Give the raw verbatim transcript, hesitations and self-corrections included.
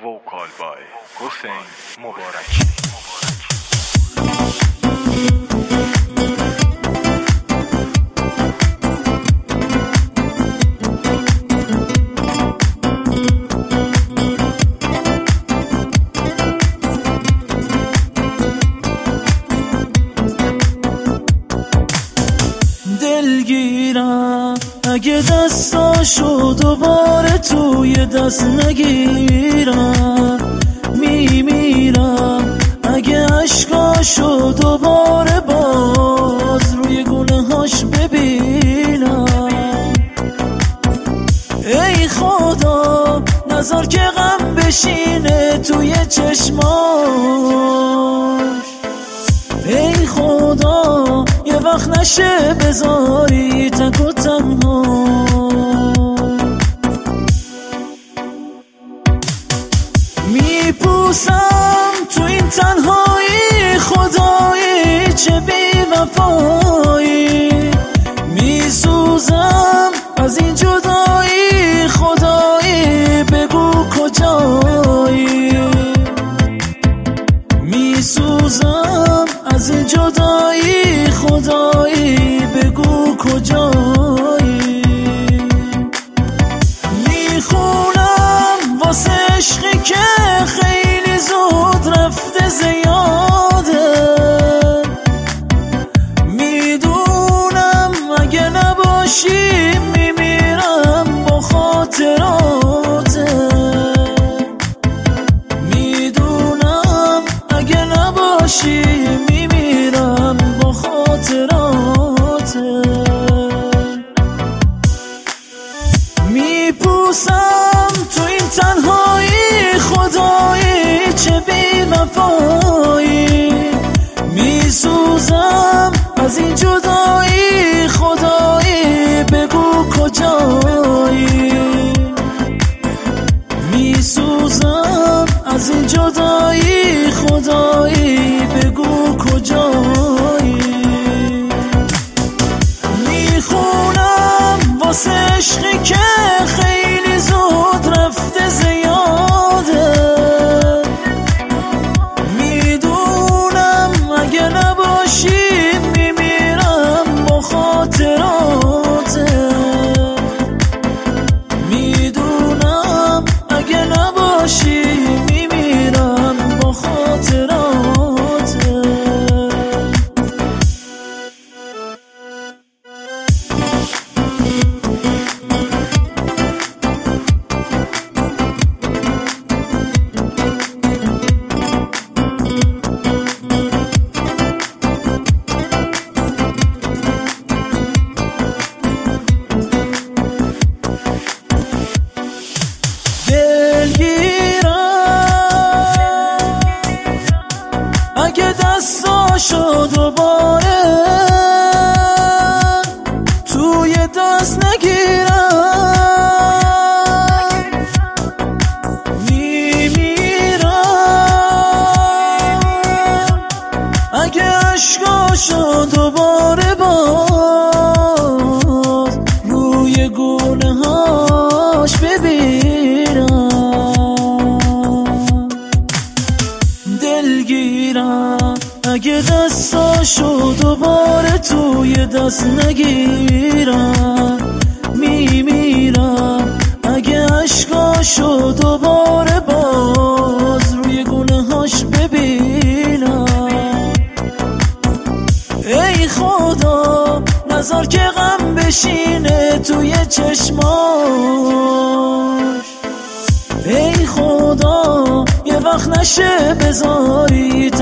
وکال بای حسین مبارکی. دلگیرم اگه دستاشو دوباره توی دست نگیرم، میمیرم اگه عشقاشو دوباره باز روی گونه هاش ببینم. ای خدا نذار که غم بشینه توی چشماش، ای خدا یه وقت نشه بذاری تک و تنها. میپوسم تو این تنهایی خدایی چه بی وفایی، میسوزم از این جدایی خدایی بگو کجایی، میسوزم از این جدایی خدایی بگو کجایی. میخونم واسه عشقی که خیلی زود رفته زیاده، میدونم اگه نباشی میمیرم با خاطراته، میدونم اگه نباشی میمیرم با خاطراته. میپوسم تو این تنهایی خدایی چه بی وفایی، میسوزم از این جدایی خدایی بگو کجایی، میسوزم از این جدایی خدایی بگو کجایی. میخونم واسه عشقی که خیلی زود رفته زیاده، میدونم اگه نباشی میمیرم با خاطراته، میدونم اگه نباشی میمیرم با خاطراته. اگه دستاشو دوباره توی دست نگیرم، میمیرم اگه عشقاشو دوباره باز روی گونه هاش ببینم. دلگیرم اگه دستاشو دوباره توی دست نگیرم، میمیرم اگه عشقاشو دوباره باز روی گونه هاش ببینم. ای خدا نذار که غم بشینه توی چشماش، ای خدا یه وقت نشه بذاری